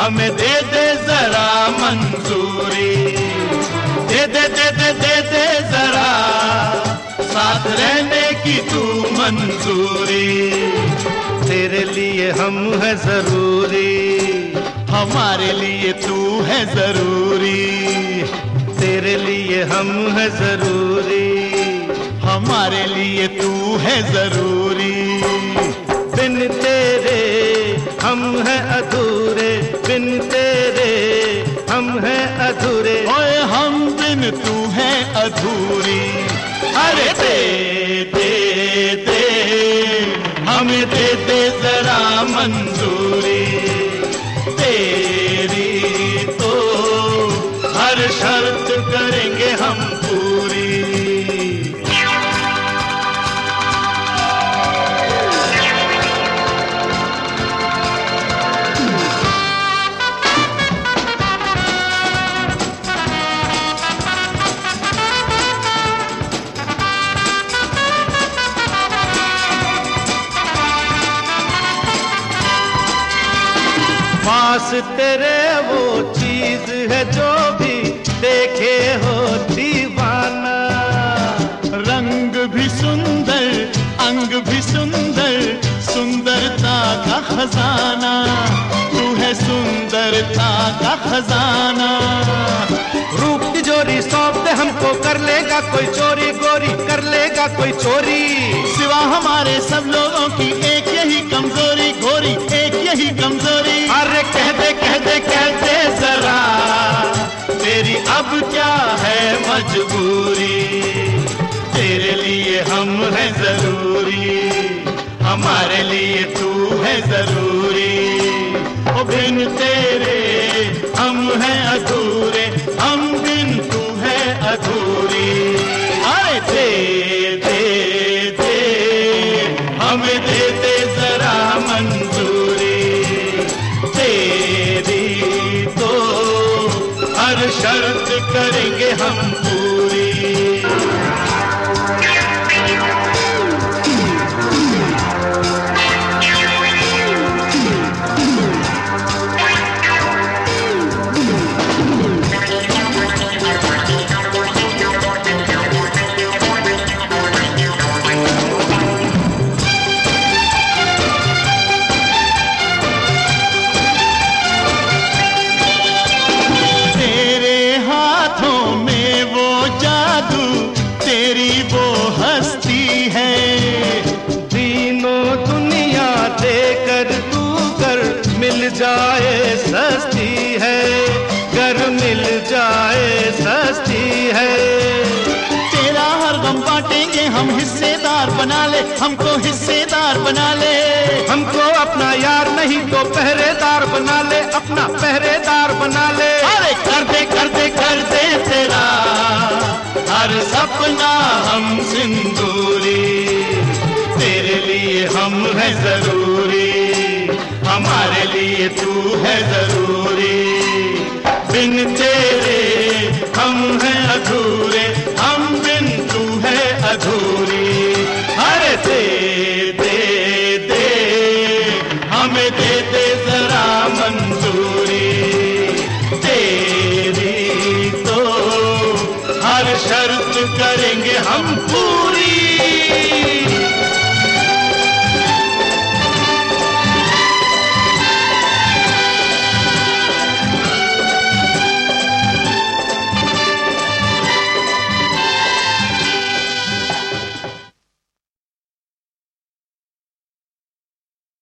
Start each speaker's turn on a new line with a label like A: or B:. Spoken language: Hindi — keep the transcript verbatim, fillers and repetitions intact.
A: हमें दे दे जरा मंजूरी, दे दे दे दे दे दे जरा साथ रहने की तू मंजूरी। तेरे लिए हम है जरूरी, हमारे लिए तू है जरूरी। तेरे लिए हम है जरूरी, हमारे लिए तू है जरूरी। बिन तेरे हम हैं अधूरे, बिन तेरे हम हैं अधूरे। ओए हम बिन तू है अधूरी। अरे दे दे दे हमें दे दे जरा मंजूरी, तेरी तो हर शर्त करेंगे हम पूरी। पास तेरे वो चीज है जो भी देखे हो दीवाना। रंग भी सुंदर, अंग भी सुंदर, सुंदरता का खजाना। तू है सुंदरता का खजाना। रूप तिजोरी सौंप दे हमको, कर लेगा कोई चोरी, गोरी कर लेगा कोई चोरी। सिवा हमारे सब लोगों की एक यही कमजोरी, गोरी एक यही कमजोरी। अरे कह दे कह दे कह दे जरा तेरी अब क्या है मजबूरी। तेरे लिए हम हैं जरूरी, हमारे लिए तू है जरूरी। ओ बिन तेरे हम हैं अधूरे, हम बिन तू है अधूरी। अरे दे दे दे हमें दे दे जरा मंजूरी, तेरी तो हर शर्त करेंगे हम पूरी। मिल जाए सस्ती है, घर मिल जाए सस्ती है। तेरा हर गम बांटेंगे हम, हिस्सेदार बना ले हमको, हिस्सेदार बना ले हमको। अपना यार नहीं तो पहरेदार बना ले, अपना पहरेदार बना ले। अरे कर दे कर दे कर दे तेरा हर सपना हम सिंदूरी। तेरे लिए हम है जरूरी, हमारे लिए तू है जरूरी। बिन तेरे हम हैं अधूरे, हम बिन तू है अधूरी। अरे दे दे दे हमें दे दे जरा मंजूरी, तेरी तो हर शर्त करेंगे हम पूरी।